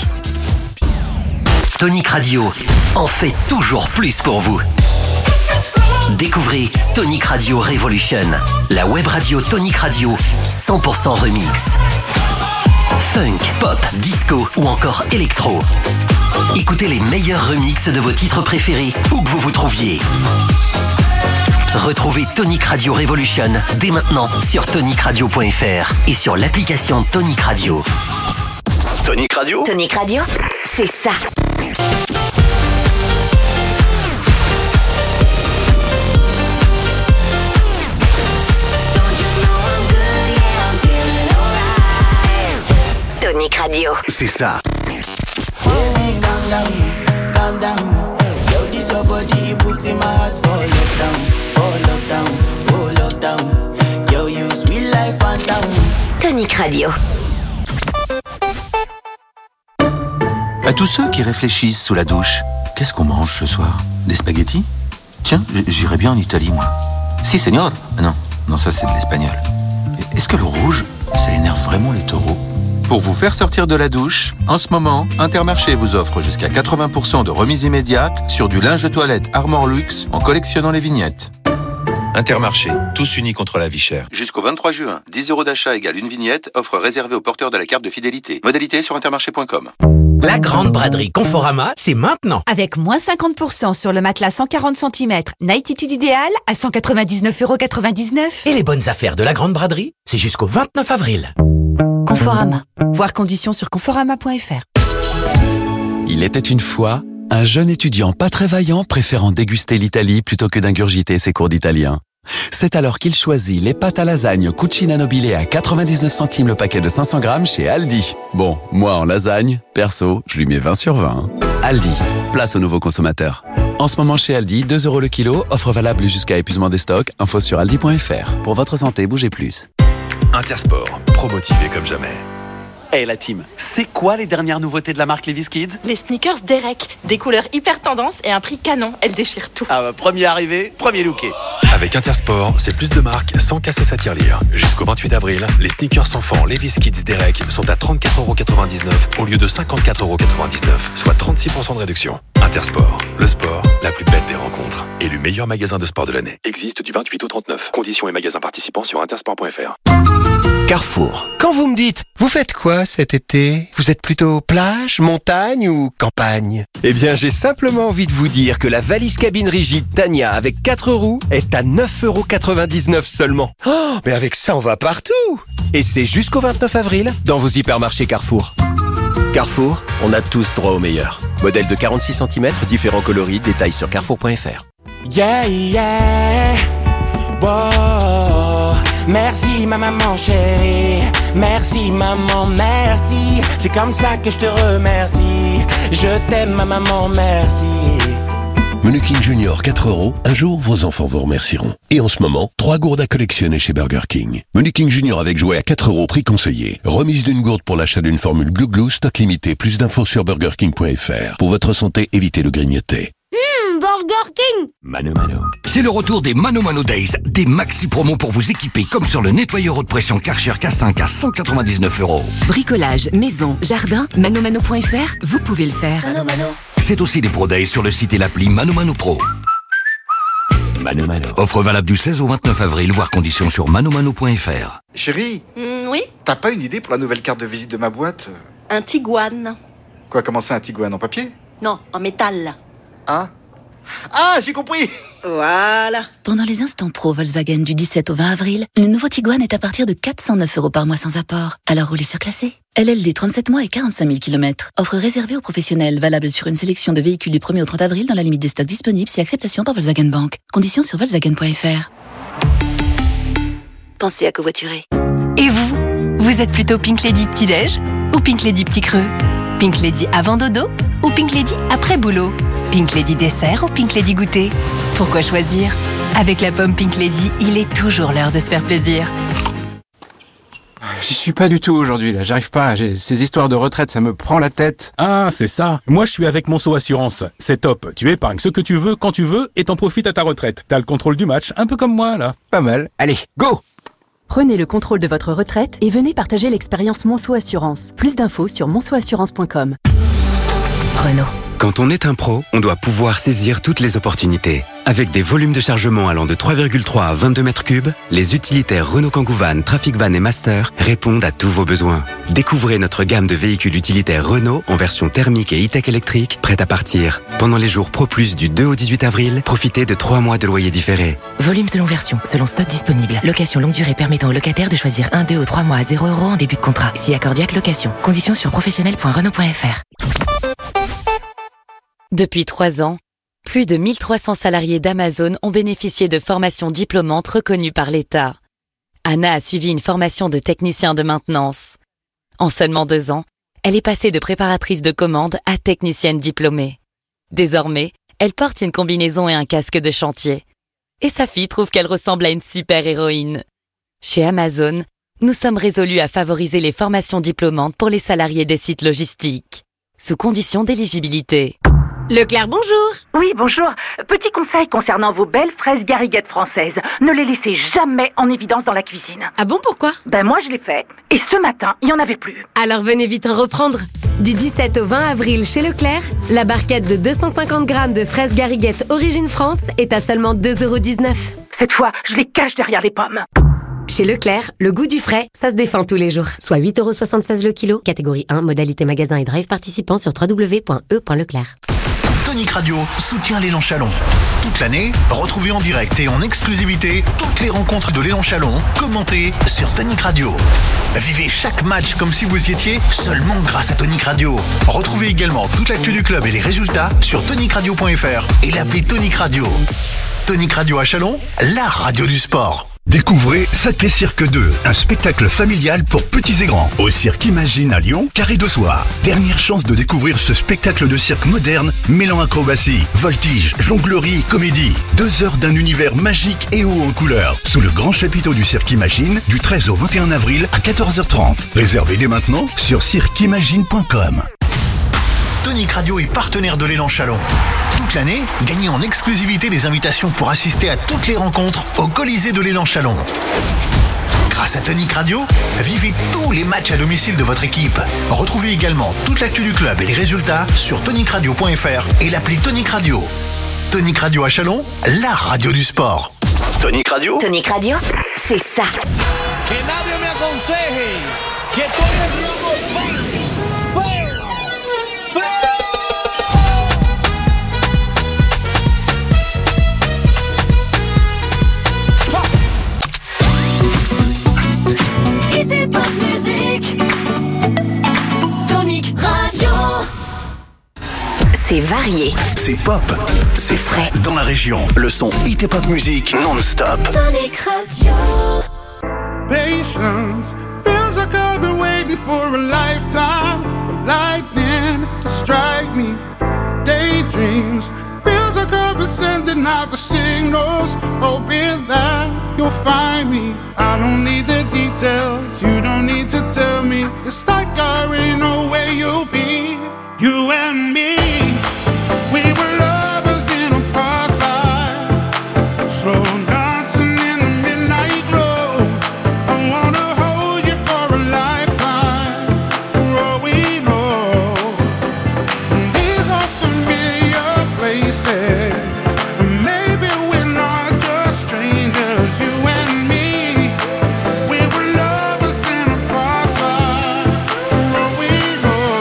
Tonic Radio en fait toujours plus pour vous. Découvrez Tonic Radio Revolution, la web radio Tonic Radio cent pour cent remix. Funk, pop, disco ou encore électro. Écoutez les meilleurs remixes de vos titres préférés où que vous vous trouviez. Retrouvez Tonic Radio Revolution dès maintenant sur tonic radio point f r et sur l'application Tonic Radio. Tonic Radio. Tonic Radio, c'est ça. Tonic Radio. C'est ça. Baby, calm down, calm down. Yo, this your body, put in my heart for lockdown, for lockdown, oh lockdown. Yo, you sweet life, phantom. Tonic Radio. À tous ceux qui réfléchissent sous la douche, qu'est-ce qu'on mange ce soir? Des spaghettis? Tiens, j'irais bien en Italie, moi. Si, señor. Non, non, ça c'est de l'espagnol. Est-ce que le rouge, ça énerve vraiment les taureaux? Pour vous faire sortir de la douche, en ce moment, Intermarché vous offre jusqu'à quatre-vingts pour cent de remise immédiate sur du linge de toilette Armor Luxe en collectionnant les vignettes. Intermarché, tous unis contre la vie chère. Jusqu'au vingt-trois juin, dix euros d'achat égale une vignette, offre réservée aux porteurs de la carte de fidélité. Modalité sur intermarché point com. La grande braderie Conforama, c'est maintenant. Avec moins cinquante pour cent sur le matelas cent quarante centimètres, Nightitude idéal à cent quatre-vingt-dix-neuf euros quatre-vingt-dix-neuf. Et les bonnes affaires de la grande braderie, c'est jusqu'au vingt-neuf avril. Conforama. Voir conditions sur conforama point f r. Il était une fois un jeune étudiant pas très vaillant préférant déguster l'Italie plutôt que d'ingurgiter ses cours d'italien. C'est alors qu'il choisit les pâtes à lasagne Cucina Nobile à quatre-vingt-dix-neuf centimes le paquet de cinq cents grammes chez Aldi. Bon, moi en lasagne, perso, je lui mets vingt sur vingt. Aldi, place aux nouveaux consommateurs. En ce moment chez Aldi, deux euros le kilo, offre valable jusqu'à épuisement des stocks, info sur aldi point f r. Pour votre santé, bougez plus. Intersport, pro-motivé comme jamais. Hey la team, c'est quoi les dernières nouveautés de la marque Levi's Kids? Les sneakers Derek, des couleurs hyper tendance et un prix canon, elles déchirent tout. Ah bah premier arrivé, premier looké. Avec Intersport, c'est plus de marques sans casser sa tirelire. Jusqu'au vingt-huit avril, les sneakers enfants Levi's Kids Derek sont à trente-quatre euros quatre-vingt-dix-neuf au lieu de cinquante-quatre euros quatre-vingt-dix-neuf, soit trente-six pour cent de réduction. Intersport, le sport, la plus belle des rencontres. Élu meilleur magasin de sport de l'année. Existe du vingt-huit au trente-neuf. Conditions et magasins participants sur intersport point f r. Carrefour. Quand vous me dites, vous faites quoi cet été? Vous êtes plutôt plage, montagne ou campagne? Eh bien, j'ai simplement envie de vous dire que la valise cabine rigide Tania avec quatre roues est à neuf euros quatre-vingt-dix-neuf seulement. Oh, mais avec ça, on va partout! Et c'est jusqu'au vingt-neuf avril dans vos hypermarchés Carrefour. Carrefour, on a tous droit au meilleur. Modèle de quarante-six centimètres, différents coloris, détails sur carrefour point f r. Yeah, yeah. Wow. Merci ma maman chérie. Merci maman, merci. C'est comme ça que je te remercie. Je t'aime ma maman, merci. Menu King Junior quatre euros, un jour vos enfants vous remercieront. Et en ce moment, trois gourdes à collectionner chez Burger King. Menu King Junior avec jouet à quatre euros, prix conseillé. Remise d'une gourde pour l'achat d'une formule Glouglou, stock limité. Plus d'infos sur burger king point f r. Pour votre santé, évitez le grignoter. Mmh, Burger King. Mano Mano. C'est le retour des Mano Mano Days, des maxi promos pour vous équiper comme sur le nettoyeur haute pression Karcher K cinq à cent quatre-vingt-dix-neuf euros. Bricolage, maison, jardin, mano mano point f r, vous pouvez le faire. Mano Mano. C'est aussi des Pro Days sur le site et l'appli Mano Mano Pro. Mano Mano. Offre valable du seize au vingt-neuf avril, voire conditions sur mano mano point f r. Chérie, Mm, oui, t'as pas une idée pour la nouvelle carte de visite de ma boîte? un Tiguan. Quoi, comment ça, un Tiguan en papier? Non, en métal. Ah Ah, j'ai compris. Voilà. Pendant les instants pro Volkswagen du dix-sept au vingt avril, le nouveau Tiguan est à partir de quatre cent neuf euros par mois sans apport. Alors roulez surclassé. L L D trente-sept mois et quarante-cinq mille kilomètres. Offre réservée aux professionnels, valable sur une sélection de véhicules du premier au trente avril dans la limite des stocks disponibles si acceptation par Volkswagen Bank. Conditions sur volkswagen point f r. Pensez à covoiturer. Et vous, vous êtes plutôt Pink Lady petit-déj ou Pink Lady petit creux? Pink Lady avant dodo ou Pink Lady après boulot? Pink Lady dessert ou Pink Lady goûter? Pourquoi choisir? Avec la pomme Pink Lady, il est toujours l'heure de se faire plaisir. J'y suis pas du tout aujourd'hui, là. J'arrive pas. J'ai... Ces histoires de retraite, ça me prend la tête. Ah, c'est ça. Moi, je suis avec Monceau Assurance. C'est top. Tu épargnes ce que tu veux, quand tu veux, et t'en profites à ta retraite. T'as le contrôle du match, un peu comme moi, là. Pas mal. Allez, go! Prenez le contrôle de votre retraite et venez partager l'expérience Monceau Assurance. Plus d'infos sur monceau assurance point com. Renault. Quand on est un pro, on doit pouvoir saisir toutes les opportunités. Avec des volumes de chargement allant de trois virgule trois à vingt-deux mètres cubes, les utilitaires Renault Kangoo Van, Traffic Van et Master répondent à tous vos besoins. Découvrez notre gamme de véhicules utilitaires Renault en version thermique et e-tech électrique, prête à partir. Pendant les jours Pro Plus du deux au dix-huit avril, profitez de trois mois de loyer différé. Volume selon version, selon stock disponible. Location longue durée permettant aux locataires de choisir un, deux ou trois mois à zéro euros en début de contrat. Si accordiaque location. Conditions sur professionnel point renault point f r. Depuis trois ans, plus de mille trois cents salariés d'Amazon ont bénéficié de formations diplômantes reconnues par l'État. Anna a suivi une formation de technicien de maintenance. En seulement deux ans, elle est passée de préparatrice de commande à technicienne diplômée. Désormais, elle porte une combinaison et un casque de chantier. Et sa fille trouve qu'elle ressemble à une super-héroïne. Chez Amazon, nous sommes résolus à favoriser les formations diplômantes pour les salariés des sites logistiques, sous condition d'éligibilité. Leclerc, bonjour. Oui, bonjour. Petit conseil concernant vos belles fraises gariguettes françaises. Ne les laissez jamais en évidence dans la cuisine. Ah bon, pourquoi? Ben moi, je l'ai fait. Et ce matin, il n'y en avait plus. Alors venez vite en reprendre. Du dix-sept au vingt avril chez Leclerc, la barquette de deux cent cinquante grammes de fraises gariguettes Origine France est à seulement deux euros dix-neuf. Cette fois, je les cache derrière les pommes. Chez Leclerc, le goût du frais, ça se défend tous les jours. Soit huit euros soixante-seize le kilo, catégorie un, modalité magasin et drive participant sur w w w point e point leclerc. Tonic Radio soutient l'élan Chalon. Toute l'année, retrouvez en direct et en exclusivité toutes les rencontres de l'élan Chalon, commentées sur Tonic Radio. Vivez chaque match comme si vous y étiez seulement grâce à Tonic Radio. Retrouvez également toute l'actu du club et les résultats sur tonic radio point f r et l'appli Tonic Radio. Tonic Radio à Chalon, la radio du sport. Découvrez Sacré Cirque deux, un spectacle familial pour petits et grands. Au Cirque Imagine à Lyon, Carré de Soir. Dernière chance de découvrir ce spectacle de cirque moderne, mêlant acrobatie, voltige, jonglerie, comédie. Deux heures d'un univers magique et haut en couleur. Sous le grand chapiteau du Cirque Imagine, du treize au vingt et un avril à quatorze heures trente. Réservez dès maintenant sur cirque imagine point com. Tonic Radio est partenaire de l'élan Chalon. Toute l'année, gagnez en exclusivité des invitations pour assister à toutes les rencontres au Colisée de l'élan Chalon. Grâce à Tonic Radio, vivez tous les matchs à domicile de votre équipe. Retrouvez également toute l'actu du club et les résultats sur tonic radio point f r et l'appli Tonic Radio. Tonic Radio à Chalon, la radio du sport. Tonic Radio. Tonic Radio, c'est ça. Que nadie me aconseje que estoy en robo Hit et pop musique. Tonic Radio. c'est varié. C'est pop. C'est frais. Dans la région, le son hit et pop music non-stop. Tonic Radio. Patience feels like I've been waiting for a lifetime for lightning to strike me. Daydreams feels like I've been sending out the signals, hoping that you'll find me. I don't need the details, you don't need to tell me. It's like I already know where you'll be. You and me, we were lovers in a past life, slow dancing in the midnight glow. I wanna hold you for a lifetime, for all we know. These are familiar places, maybe we're not just strangers. You and me, we were lovers in a past life, for all we know.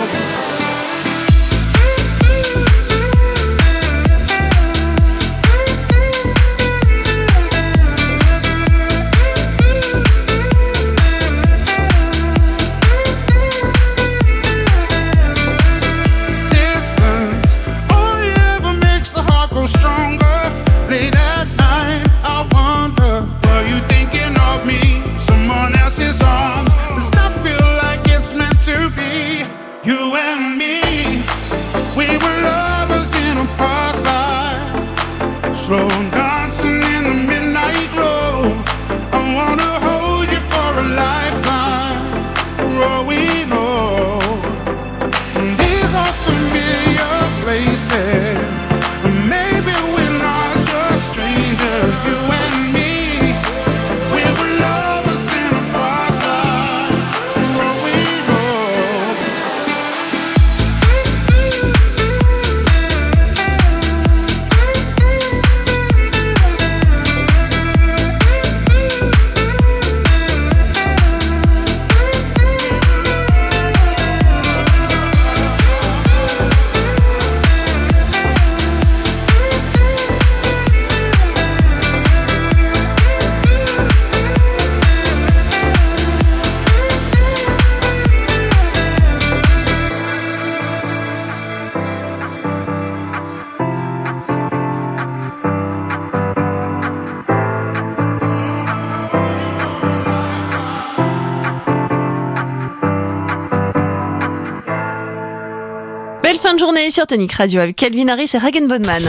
Distance only ever makes the heart grow stronger. Late at night, I wonder, were you thinking of me? Someone else's arms. Does that feel like it's meant to be? You and me, we were lovers in a past life, slow dancing in the midnight glow. I wanna hold you for a lifetime, for all we know. These are familiar places, maybe we're not just strangers. You and me, we were lovers in a past life, for all we know. Belle fin de journée sur Tonic Radio avec Calvin Harris et Hagen Bonman.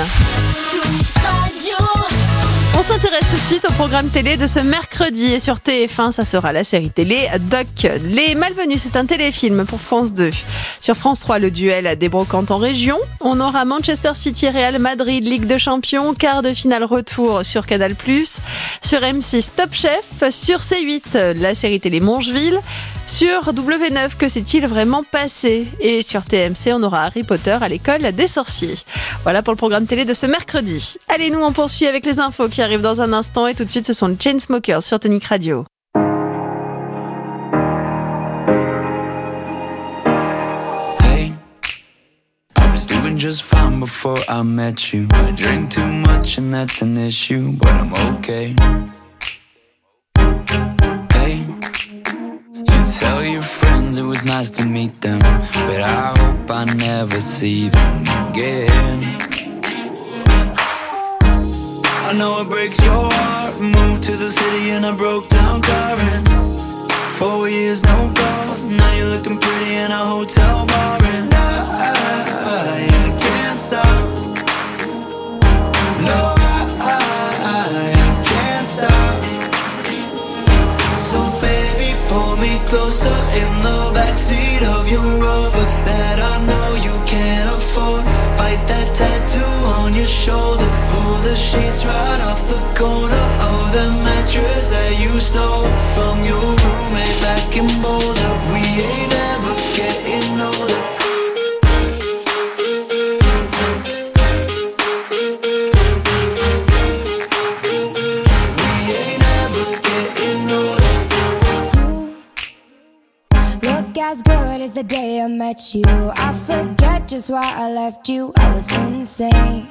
On s'intéresse tout de suite au programme télé de ce mercredi et sur T F un, ça sera la série télé Doc. Les Malvenus, c'est un téléfilm pour France deux. Sur France trois, le duel des brocantes en région. On aura Manchester City, Real Madrid, Ligue des Champions, quart de finale retour sur Canal plus. Sur M six, Top Chef. Sur C huit, la série télé Mongeville. Sur W neuf, que s'est-il vraiment passé? Et sur T M C, on aura Harry Potter à l'école des sorciers. Voilà pour le programme télé de ce mercredi. Allez, nous on poursuit avec les infos qui arrivent dans un instant et tout de suite ce sont les Chainsmokers sur Tonic Radio. Hey, I was doing just fine before I met you. I drink too much and that's an issue, but I'm okay. Hey, you tell your friends it was nice to meet them, but I hope I never see them again. I know it breaks your heart. Moved to the city in a broke down car and four years no calls. Now you're looking pretty in a hotel bar and I, I can't stop. No, I, I can't stop. So baby, pull me closer in the backseat of your Rover that I know you can't afford. Bite that tattoo on your shoulder. Pull the sheets right off the corner of the mattress that you stole from your roommate back in Boulder. We ain't ever getting older. We ain't ever getting older. You look as good as the day I met you. I forget just why I left you. I was insane.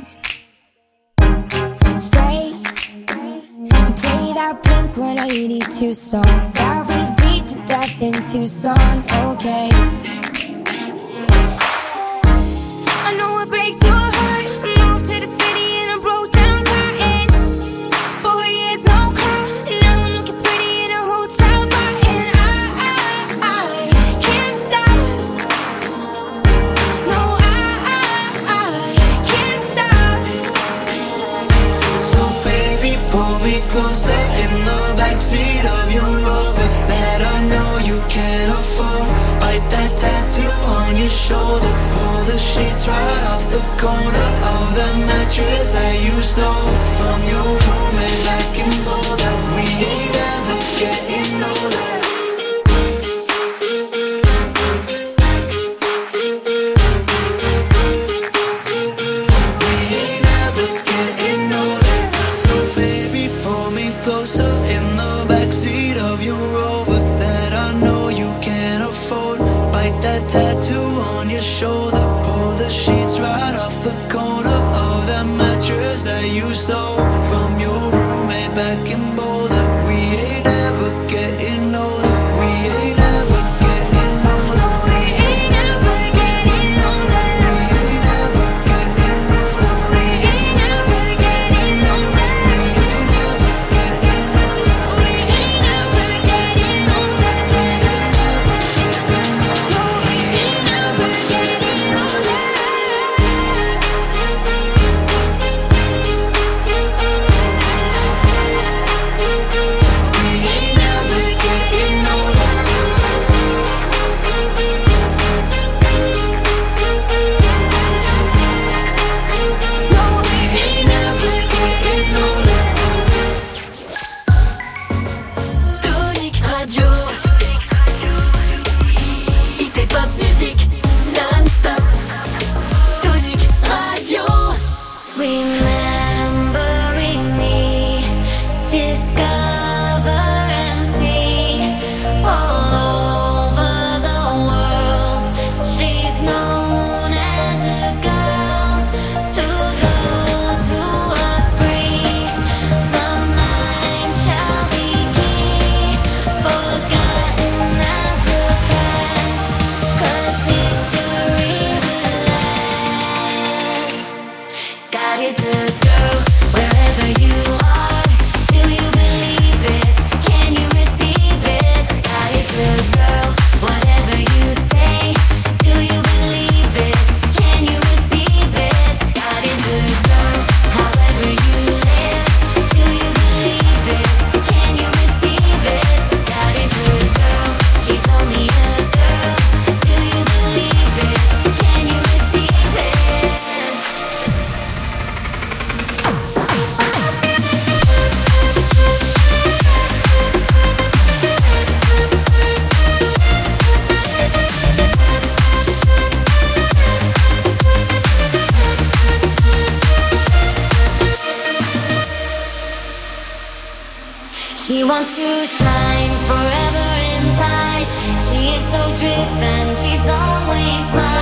Stay and play that Blink one eighty-two song that we beat to death in Tucson. Okay, I know shoulder. Pull the sheets right off the corner of the mattress that you stole from your roommate back in Boulder. We ain't ever getting older. Tattoo on your shoulder. Pull the sheets right off the corner of that mattress that you stole from your roommate back in Boulder. We ain't ever getting older. We ain't ever getting older. We ain't ever getting older. We ain't ever getting older. We ain't ever getting older. We ain't ever getting older. We ain't ever getting older. Tonic Radio. Hit pop musique non-stop. Tonic Radio. Remembering me, discover and see all over the world. She's known as a girl to those who are free. The mind shall be key, forgotten as the past, 'cause history will last. God is a girl, wherever you are. Do you believe it? Can you receive it? God is a girl, whatever you say. Do you believe it? Can you receive it? God is a girl, however you live. Do you believe it? Can you receive it? God is a girl, she's only a girl. Do you believe it? Can you receive it? She wants to shine forever inside. She is so driven, she's always mine.